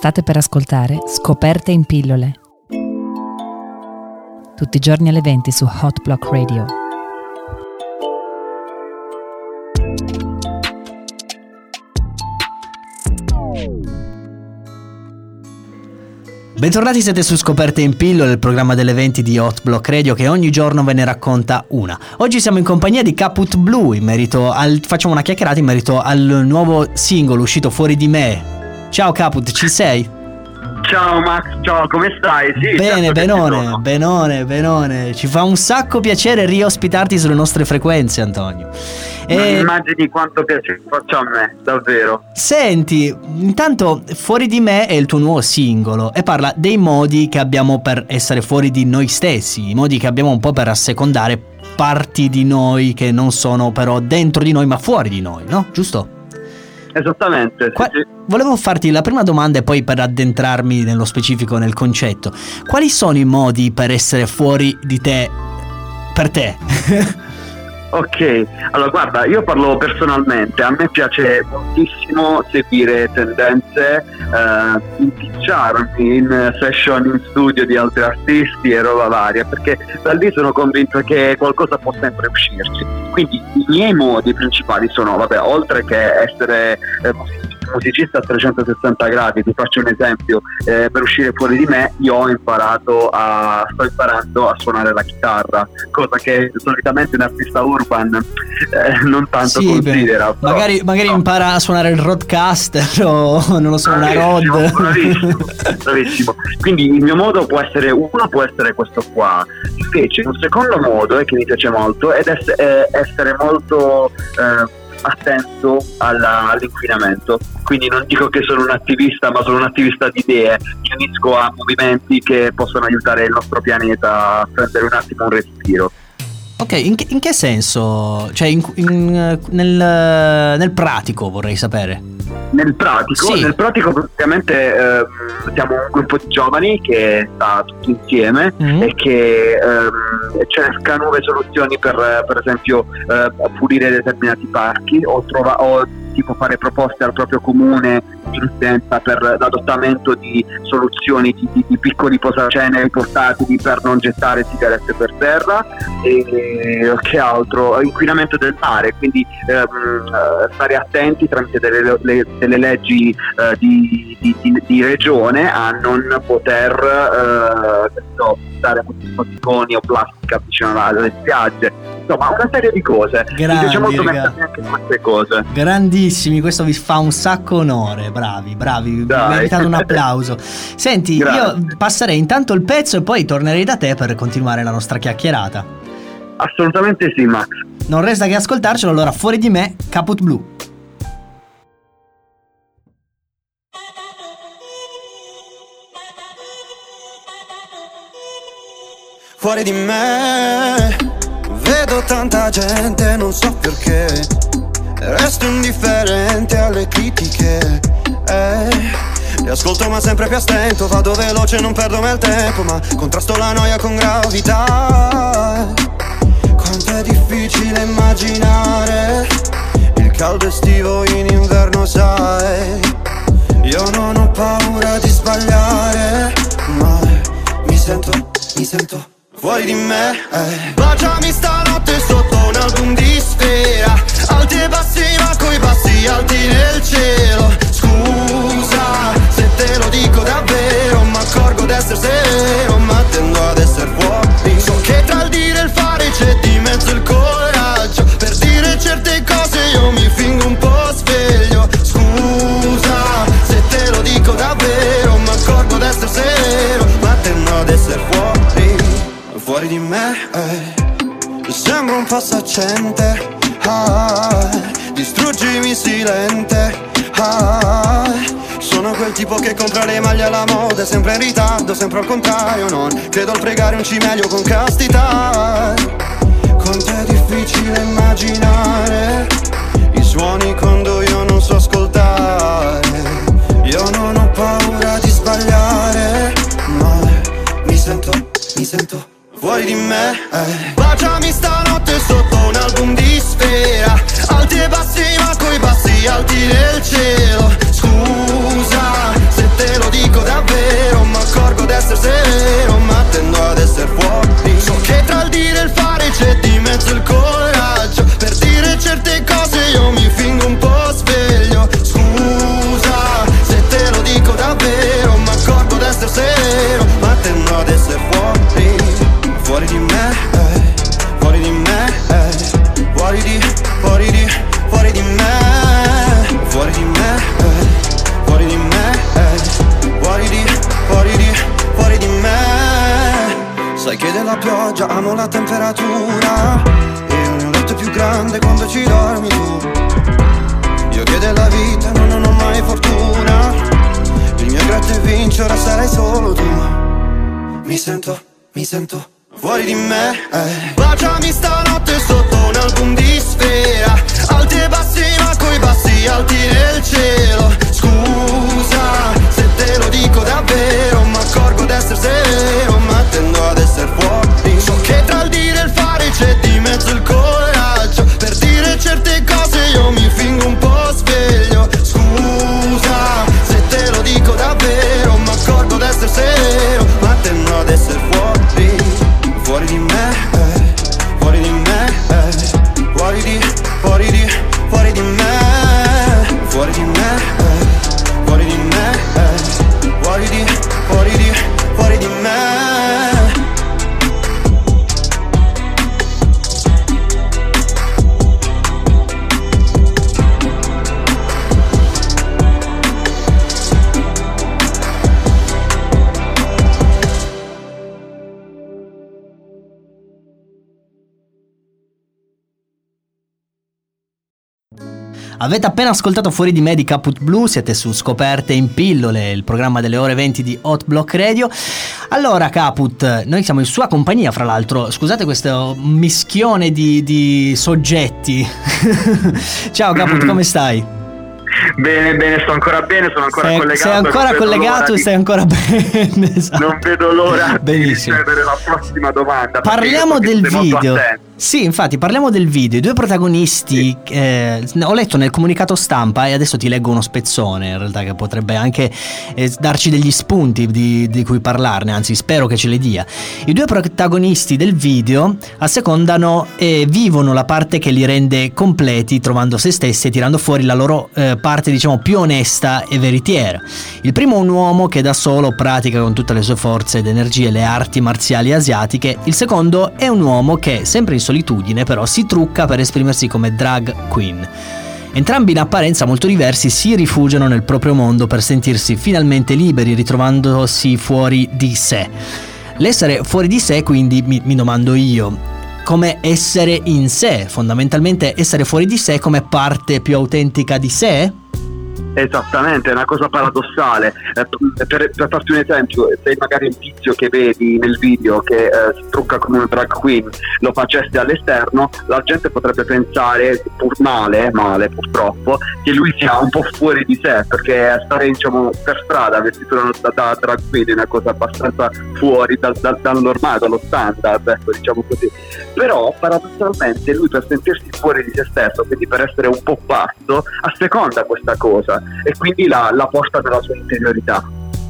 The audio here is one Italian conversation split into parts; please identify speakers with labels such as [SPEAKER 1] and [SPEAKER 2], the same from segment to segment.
[SPEAKER 1] State per ascoltare Scoperte in pillole. Tutti i giorni alle 20 su Hot Block Radio.
[SPEAKER 2] Bentornati, siete su Scoperte in pillole, il programma delle 20 di Hot Block Radio che ogni giorno ve ne racconta una. Oggi siamo in compagnia di Caput Blu, facciamo una chiacchierata in merito al nuovo singolo uscito, Fuori di me. Ciao Caput, ci sei?
[SPEAKER 3] Ciao Max, ciao, come stai? Sì,
[SPEAKER 2] bene,
[SPEAKER 3] certo,
[SPEAKER 2] benone. Ci fa un sacco piacere riospitarti sulle nostre frequenze, Antonio.
[SPEAKER 3] Immagini quanto piacere faccia a me, davvero.
[SPEAKER 2] Senti, intanto Fuori di me è il tuo nuovo singolo e parla dei modi che abbiamo per essere fuori di noi stessi, i modi che abbiamo un po' per assecondare parti di noi che non sono però dentro di noi ma fuori di noi, no? Giusto?
[SPEAKER 3] Esattamente, sì.
[SPEAKER 2] Volevo farti la prima domanda e poi per addentrarmi nello specifico nel concetto. Quali sono i modi per essere fuori di te per te?
[SPEAKER 3] Ok, allora guarda, io parlo personalmente, a me piace moltissimo seguire tendenze, impicciarmi in session in studio di altri artisti e roba varia, perché da lì sono convinto che qualcosa può sempre uscirci. Quindi i miei modi principali sono, oltre che essere musicista a 360 gradi, ti faccio un esempio, per uscire fuori di me io sto imparando a suonare la chitarra, cosa che solitamente un artista urban non tanto considera.
[SPEAKER 2] Magari impara a suonare il roadcaster o non lo so, una rod.
[SPEAKER 3] Bravissimo. Quindi il mio modo può essere questo qua. Invece un secondo modo che mi piace molto ed essere molto attento all'inquinamento. Quindi non dico che sono un attivista, ma sono un attivista di idee. Mi unisco a movimenti che possono aiutare il nostro pianeta a prendere un attimo un respiro.
[SPEAKER 2] Ok, in che senso? Cioè nel pratico vorrei sapere.
[SPEAKER 3] Nel pratico?
[SPEAKER 2] Sì.
[SPEAKER 3] Nel pratico praticamente siamo un gruppo di giovani che sta tutti insieme e che cerca nuove soluzioni per esempio pulire determinati parchi o tipo fare proposte al proprio comune di utenza per l'adottamento di soluzioni di piccoli posaceneri portatili per non gettare sigarette per terra e che altro, inquinamento del mare, quindi stare attenti tramite delle leggi di regione a non poter dare moticoni o plastica vicino alle spiagge, insomma una serie di cose. Mi piace molto mettermi anche queste cose.
[SPEAKER 2] Grandissimi, questo vi fa un sacco onore, bravi, meritate un applauso. Senti, grazie. Io passerei intanto il pezzo e poi tornerei da te per continuare la nostra chiacchierata.
[SPEAKER 3] Assolutamente sì, Max.
[SPEAKER 2] Non resta che ascoltarcelo, allora Fuori di me, Caput Blu.
[SPEAKER 4] Fuori di me vedo tanta gente, non so perché resto indifferente alle critiche, le ascolto ma sempre più a stento, vado veloce non perdo mai il tempo, ma contrasto la noia con gravità. Quanto è difficile immaginare il caldo estivo in inverno, sai. Io non ho paura di sbagliare, ma mi sento fuori di me. Baciami stanotte sotto un album di Sfera, alti e bassi ma coi bassi alti nel cielo. Scusa se te lo dico davvero, ma accorgo d'essere severo, ma tendo ad essere fuori. So che tra il dire e il fare c'è di mezzo il coraggio, per dire certe cose io mi fingo un po' sveglio. Scusa se te lo dico davvero, ma accorgo d'essere severo, ma tendo ad essere fuori di me. Sembro un passaccente, distruggimi silente, sono quel tipo che compra le maglie alla moda, sempre in ritardo, sempre al contrario, non credo al pregare un cimelio con castità. Quanto è difficile immaginare i suoni quando io non so ascoltare. Io non ho paura di sbagliare, ma mi sento fuori di me. Baciami stanotte sotto un album di Sfera, alti e bassi ma coi bassi alti nel cielo. Scusa se te lo dico già amo la temperatura. Il mio letto è più grande quando ci dormi tu. Io che della vita non ho mai fortuna. Il mio gratta e vince, ora sarai solo tu. Mi sento fuori di me. Baciami stanotte sotto un album di Sfera. Alti e bassi ma coi bassi alti nel cielo. Scusa se te lo dico davvero, ma accorgo d'essere severo, ma tendo ad essere fuori. So che tra il dire e il fare c'è di mezzo il coraggio. Per dire certe cose io mi fingo un po' sveglio. Scusa se te lo dico davvero, ma accorgo d'essere severo, ma tendo ad essere fuori. Fuori di me, fuori di me, fuori di me, fuori di me, fuori di me, fuori di, fuori di me.
[SPEAKER 2] Avete appena ascoltato Fuori di me di Caput Blu, siete su Scoperte in Pillole, il programma delle ore 20 di Hot Block Radio. Allora Caput, noi siamo in sua compagnia, fra l'altro, scusate questo mischione di soggetti. Ciao Caput, come stai?
[SPEAKER 3] Bene, sto ancora bene, sono ancora collegato.
[SPEAKER 2] Sei ancora collegato e stai ancora bene. Esatto.
[SPEAKER 3] Non vedo l'ora
[SPEAKER 2] Benissimo.
[SPEAKER 3] di ricevere la prossima domanda.
[SPEAKER 2] Parliamo del video. Sì, infatti, parliamo del video. I due protagonisti, ho letto nel comunicato stampa e adesso ti leggo uno spezzone, in realtà, che potrebbe anche darci degli spunti di cui parlarne, anzi spero che ce li dia. I due protagonisti del video assecondano e vivono la parte che li rende completi, trovando se stessi e tirando fuori la loro parte, diciamo, più onesta e veritiera. Il primo è un uomo che da solo pratica con tutte le sue forze ed energie le arti marziali asiatiche. Il secondo è un uomo che, sempre in solitudine, però si trucca per esprimersi come drag queen. Entrambi in apparenza molto diversi si rifugiano nel proprio mondo per sentirsi finalmente liberi, ritrovandosi fuori di sé. L'essere fuori di sé, quindi, mi domando io, come essere in sé, fondamentalmente essere fuori di sé come parte più autentica di sé?
[SPEAKER 3] Esattamente, è una cosa paradossale. Per farti un esempio, se magari il tizio che vedi nel video che si trucca come una drag queen lo facesse all'esterno, la gente potrebbe pensare, pur male purtroppo, che lui sia un po' fuori di sé, perché stare, diciamo, per strada vestito da drag queen è una cosa abbastanza fuori dal normale, dallo standard, ecco, diciamo così. Però paradossalmente lui, per sentirsi fuori di se stesso, quindi per essere un po' pazzo, asseconda questa cosa e quindi la porta nella sua interiorità.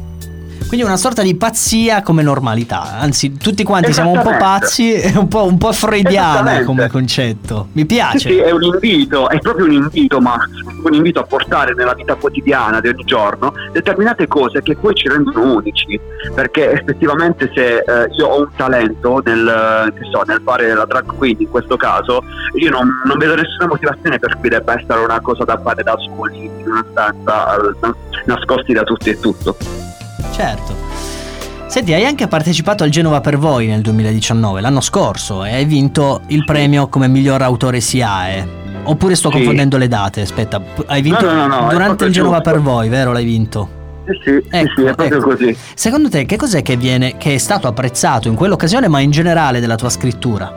[SPEAKER 2] Quindi una sorta di pazzia come normalità, anzi tutti quanti siamo un po' pazzi, è un po' freudiana come concetto. Mi piace.
[SPEAKER 3] Sì, è un invito, è proprio un invito, Max, un invito a portare nella vita quotidiana di ogni giorno determinate cose che poi ci rendono unici, perché effettivamente se io ho un talento nel fare la drag queen, in questo caso io non vedo nessuna motivazione per cui debba essere una cosa da fare da soli in una stanza nascosti da tutti e tutto.
[SPEAKER 2] Certo. Senti, hai anche partecipato al Genova per Voi nel 2019, l'anno scorso, e hai vinto il premio come miglior autore SIAE. Oppure sto confondendo le date? Aspetta, hai vinto
[SPEAKER 3] no,
[SPEAKER 2] durante il Genova per Voi, vero? L'hai vinto?
[SPEAKER 3] Sì, è proprio così.
[SPEAKER 2] Secondo te che cos'è che è stato apprezzato in quell'occasione, ma in generale della tua scrittura?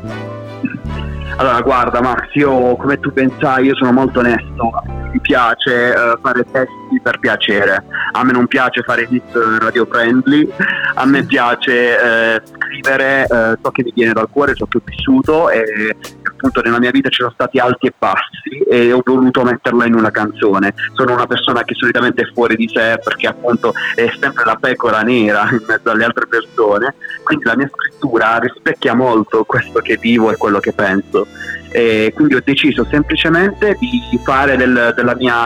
[SPEAKER 3] Allora guarda Max, io come tu ben sai, io sono molto onesto, mi piace fare testi per piacere, a me non piace fare hit radio friendly, a me piace scrivere ciò che mi viene dal cuore, ciò che ho vissuto, e appunto nella mia vita ci sono stati alti e bassi e ho voluto metterla in una canzone. Sono una persona che solitamente è fuori di sé perché appunto è sempre la pecora nera in mezzo alle altre persone, quindi la mia scrittura rispecchia molto questo che vivo e quello che penso. E quindi ho deciso semplicemente di fare del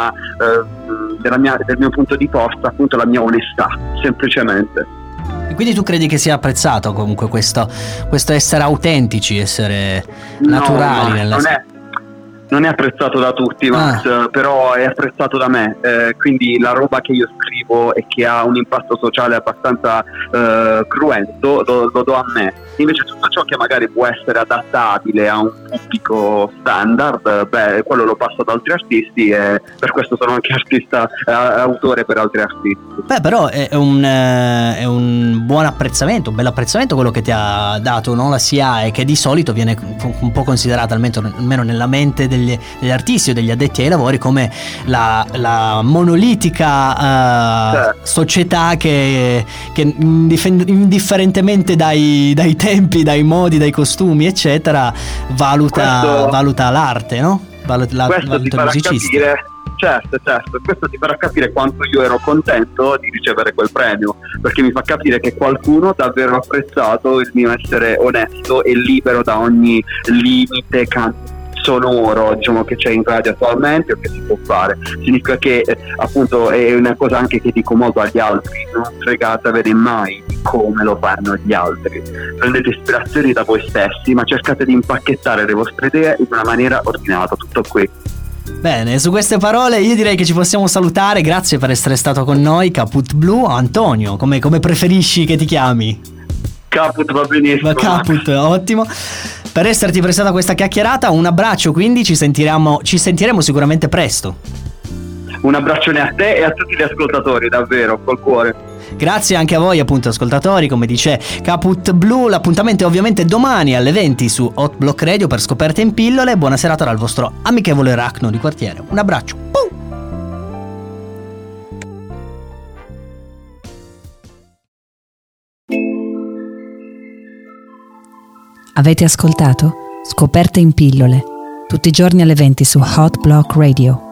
[SPEAKER 3] mio punto di forza appunto la mia onestà, semplicemente.
[SPEAKER 2] E quindi tu credi che sia apprezzato comunque questo essere autentici, essere naturali?
[SPEAKER 3] Non è apprezzato da tutti, Max, però è apprezzato da me, quindi la roba che io scrivo e che ha un impatto sociale abbastanza cruento lo do a me. Invece tutto ciò che magari può essere adattabile a un pubblico standard, quello lo passo ad altri artisti, e per questo sono anche autore per altri artisti.
[SPEAKER 2] Però è un buon apprezzamento, un bel apprezzamento quello che ti ha dato, no? La SIAE, che di solito viene un po' considerata, almeno nella mente degli artisti o degli addetti ai lavori, come la monolitica società che indifferentemente dai tempi, dai modi, dai costumi eccetera valuta l'arte, no? Valuta il musicista.
[SPEAKER 3] Certo, questo ti farà capire quanto io ero contento di ricevere quel premio, perché mi fa capire che qualcuno davvero ha apprezzato il mio essere onesto e libero da ogni limite sonoro, diciamo, che c'è in radio attualmente o che si può fare. Significa che appunto è una cosa anche che dico molto agli altri: non fregatevene mai di come lo fanno gli altri, prendete ispirazioni da voi stessi, ma cercate di impacchettare le vostre idee in una maniera ordinata. Tutto qui.
[SPEAKER 2] Bene, su queste parole io direi che ci possiamo salutare. Grazie per essere stato con noi, Caput Blu. Antonio, come preferisci che ti chiami?
[SPEAKER 3] Caput va benissimo.
[SPEAKER 2] Caput, ottimo. Per esserti prestata questa chiacchierata, un abbraccio, quindi ci sentiremo sicuramente presto.
[SPEAKER 3] Un abbraccione a te e a tutti gli ascoltatori, davvero, col cuore.
[SPEAKER 2] Grazie anche a voi, appunto, ascoltatori, come dice Caput Blu. L'appuntamento è ovviamente domani alle 20 su Hot Block Radio per Scoperte in Pillole. Buona serata dal vostro amichevole Racno di quartiere. Un abbraccio.
[SPEAKER 1] Avete ascoltato Scoperte in Pillole, tutti i giorni alle 20 su Hot Block Radio.